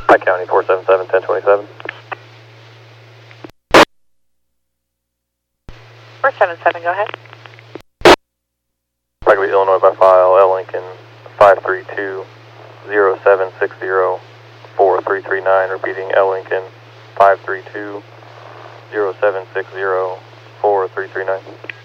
Pike County 477 1027. 477, go ahead. Pike Lee, Illinois by file, L Lincoln 532 0760 4339. Repeating, L Lincoln 532 0760 4339.